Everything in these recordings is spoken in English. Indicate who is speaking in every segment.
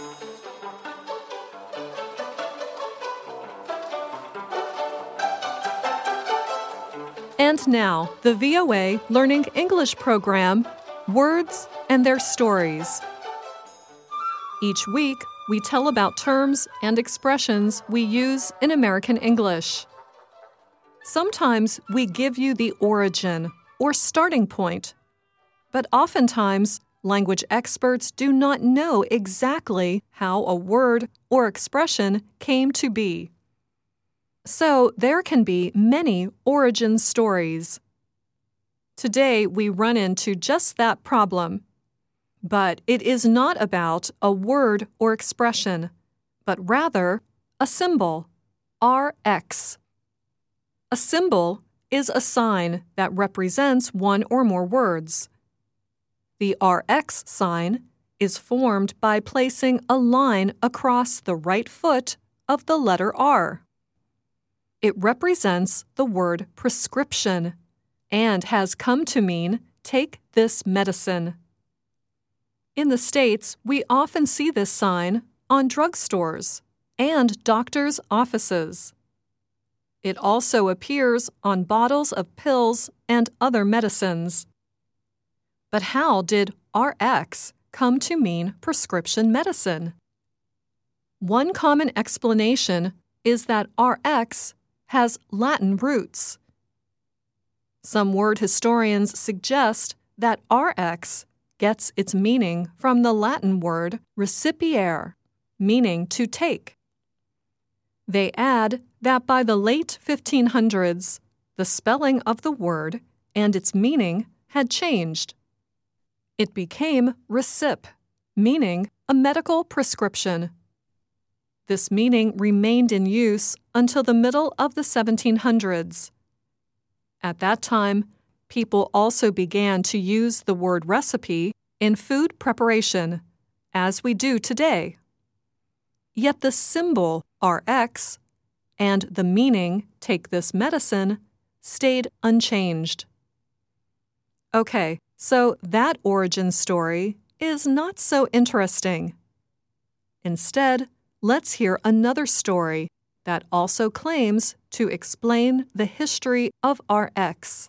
Speaker 1: And now, the VOA Learning English program, Words and Their Stories. Each week, we tell about terms and expressions we use in American English. Sometimes we give you the origin or starting point, but oftentimes language experts do not know exactly how a word or expression came to be. So there can be many origin stories. Today we run into just that problem. But it is not about a word or expression, but rather a symbol, RX. A symbol is a sign that represents one or more words. The RX sign is formed by placing a line across the right foot of the letter R. It represents the word prescription and has come to mean take this medicine. In the States, we often see this sign on drugstores and doctors' offices. It also appears on bottles of pills and other medicines. But how did RX come to mean prescription medicine? One common explanation is that RX has Latin roots. Some word historians suggest that RX gets its meaning from the Latin word recipiere, meaning to take. They add that by the late 1500s, the spelling of the word and its meaning had changed. It became recip, meaning a medical prescription. This meaning remained in use until the middle of the 1700s. At that time, people also began to use the word recipe in food preparation, as we do today. Yet the symbol RX and the meaning take this medicine stayed unchanged. Okay, so that origin story is not so interesting. Instead, let's hear another story that also claims to explain the history of RX.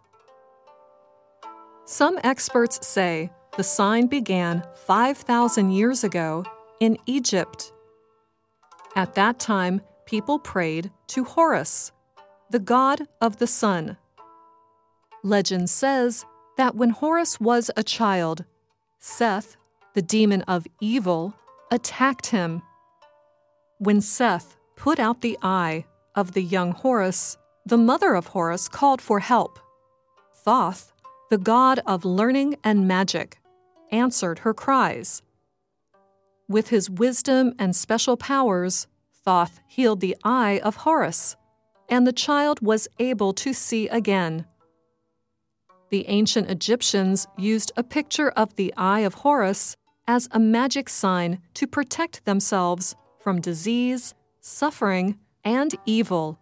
Speaker 1: Some experts say the sign began 5,000 years ago in Egypt. At that time, people prayed to Horus, the god of the sun. Legend says that when Horus was a child, Seth, the demon of evil, attacked him. When Seth put out the eye of the young Horus, the mother of Horus called for help. Thoth, the god of learning and magic, answered her cries. With his wisdom and special powers, Thoth healed the eye of Horus, and the child was able to see again. The ancient Egyptians used a picture of the eye of Horus as a magic sign to protect themselves from disease, suffering, and evil.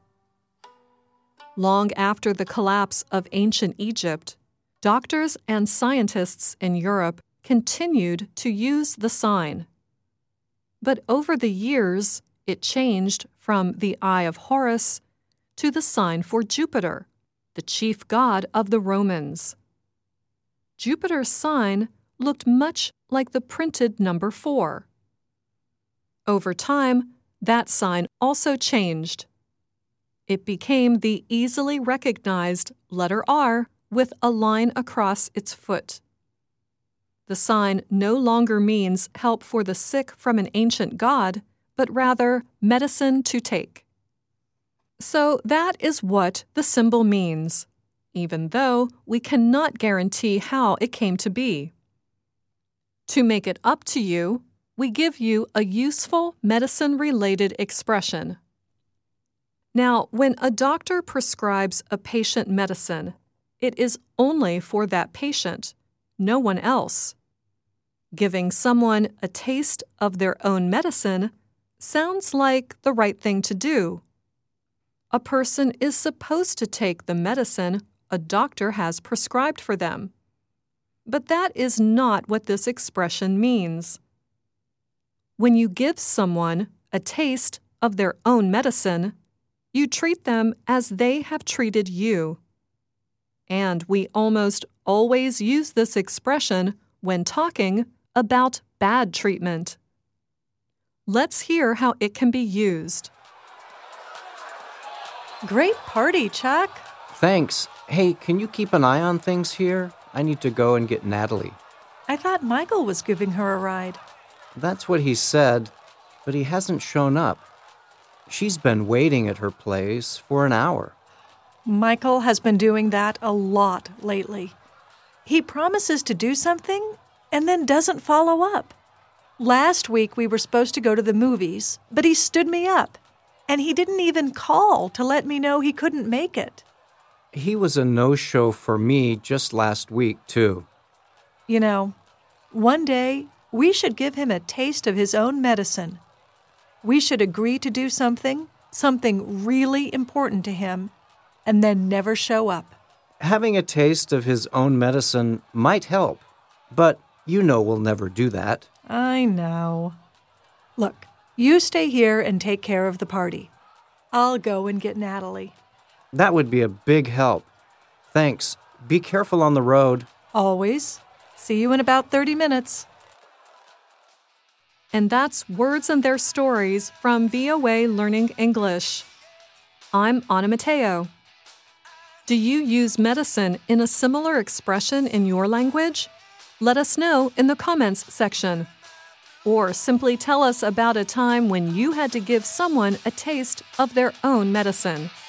Speaker 1: Long after the collapse of ancient Egypt, doctors and scientists in Europe continued to use the sign. But over the years, it changed from the eye of Horus to the sign for Jupiter, the chief god of the Romans. Jupiter's sign looked much like the printed number 4. Over time, that sign also changed. It became the easily recognized letter R with a line across its foot. The sign no longer means help for the sick from an ancient god, but rather medicine to take. So that is what the symbol means, even though we cannot guarantee how it came to be. To make it up to you, we give you a useful medicine-related expression. Now, when a doctor prescribes a patient medicine, it is only for that patient, no one else. Giving someone a taste of their own medicine sounds like the right thing to do. A person is supposed to take the medicine a doctor has prescribed for them. But that is not what this expression means. When you give someone a taste of their own medicine, you treat them as they have treated you. And we almost always use this expression when talking about bad treatment. Let's hear how it can be used.
Speaker 2: Great party, Chuck.
Speaker 3: Thanks. Hey, can you keep an eye on things here? I need to go and get Natalie.
Speaker 2: I thought Michael was giving her a ride.
Speaker 3: That's what he said, but he hasn't shown up. She's been waiting at her place for an hour.
Speaker 2: Michael has been doing that a lot lately. He promises to do something and then doesn't follow up. Last week we were supposed to go to the movies, but he stood me up, and he didn't even call to let me know he couldn't make it.
Speaker 3: He was a no-show for me just last week, too.
Speaker 2: You know, one day we should give him a taste of his own medicine. We should agree to do something really important to him, and then never show up.
Speaker 3: Having a taste of his own medicine might help, but you know we'll never do that.
Speaker 2: I know. Look, you stay here and take care of the party. I'll go and get Natalie.
Speaker 3: That would be a big help. Thanks. Be careful on the road.
Speaker 2: Always. See you in about 30 minutes.
Speaker 1: And that's Words and Their Stories from VOA Learning English. I'm Anna Mateo. Do you use medicine in a similar expression in your language? Let us know in the comments section. Or simply tell us about a time when you had to give someone a taste of their own medicine.